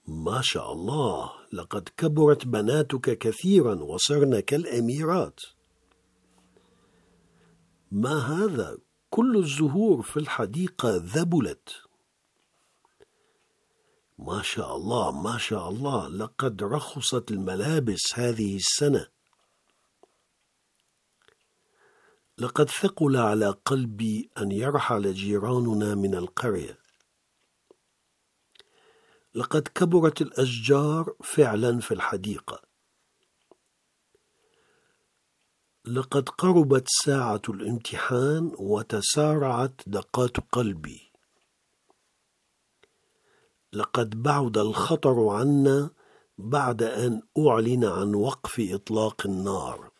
ما شاء الله، لقد كبرت بناتك كثيرا وصرن كالأميرات. ما هذا؟ كل الزهور في الحديقة ذبلت. ما شاء الله ما شاء الله، لقد رخصت الملابس هذه السنة. لقد ثقل على قلبي أن يرحل جيراننا من القرية. لقد كبرت الأشجار فعلا في الحديقة. لقد قربت ساعة الامتحان وتسارعت دقات قلبي. لقد بعد الخطر عنا بعد أن أعلن عن وقف إطلاق النار.